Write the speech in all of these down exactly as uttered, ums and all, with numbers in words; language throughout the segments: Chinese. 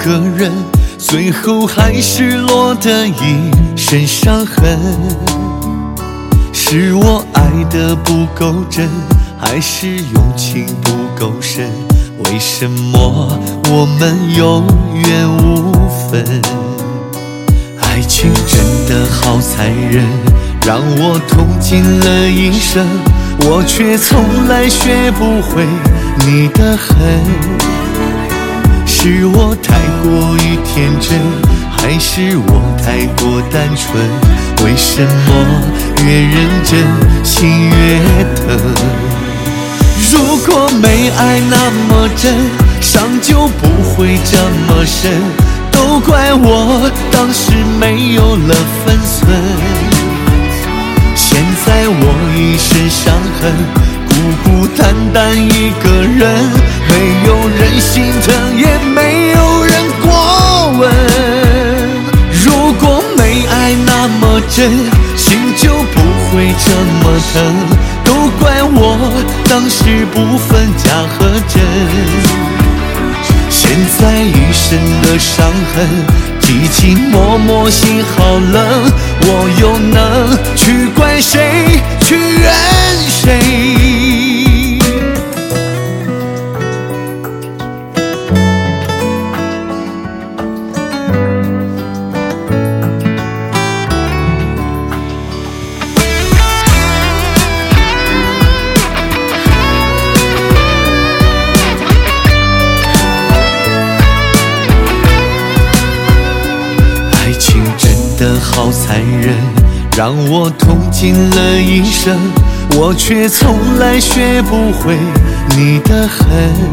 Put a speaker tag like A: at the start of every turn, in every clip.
A: 个人，最后还是落得一身伤痕。是我爱得不够真，还是用情不够深？为什么我们有缘无分？爱情真的好残忍，让我痛尽了一生，我却从来学不会你的恨。是我太过于天真，还是我太过单纯？为什么越认真心越疼？如果没爱那么真，伤就不会这么深。都怪我当时没有了分寸，现在我一身伤痕，孤孤单单一个人，没有人心疼，也没有人过问。如果没爱那么真，心就不会这么疼。都怪我当时不分假和真，现在一身的伤痕，寂寂寞寞心好冷，我又能去怪谁，去怨谁？好残忍，让我痛尽了一生，我却从来学不会你的恨。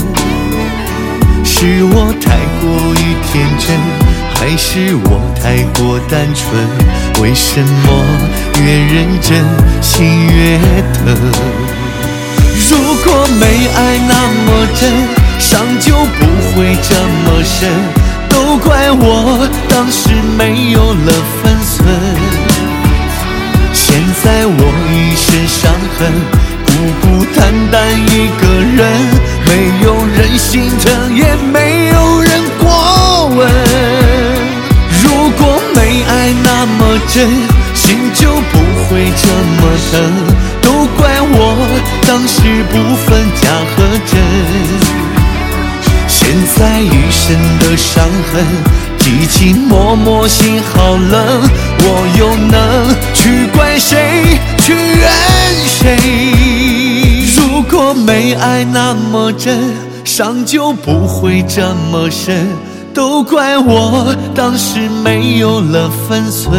A: 是我太过于天真，还是我太过单纯？为什么越认真心越疼？如果没爱那么真，伤就不会这么深。都怪我当时没有了分寸，现在我一身伤痕，孤孤单单一个人，没有人心疼，也没有人过问。如果没爱那么真，心就不会这么疼。都怪我当时不分假和真，现在一身的伤痕，寂寂寞寞心好冷，我又能去怪谁，去怨谁？如果没爱那么真，伤就不会这么深。都怪我当时没有了分寸，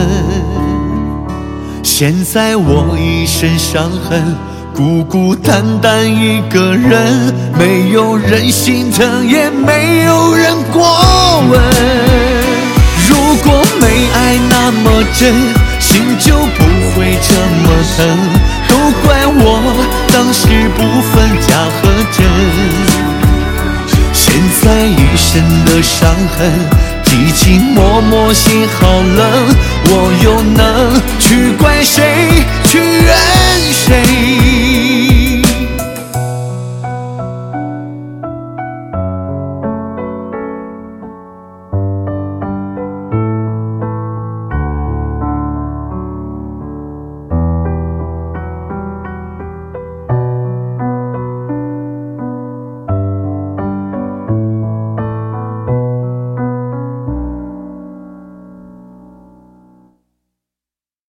A: 现在我一身伤痕，孤孤单单一个人，没有人心疼，也没有人过问。如果没爱那么真，心就不会这么疼。都怪我当时不分假和真，现在一身的伤痕，寂寂寞寞心好冷，我又能去怪谁，去怨谁？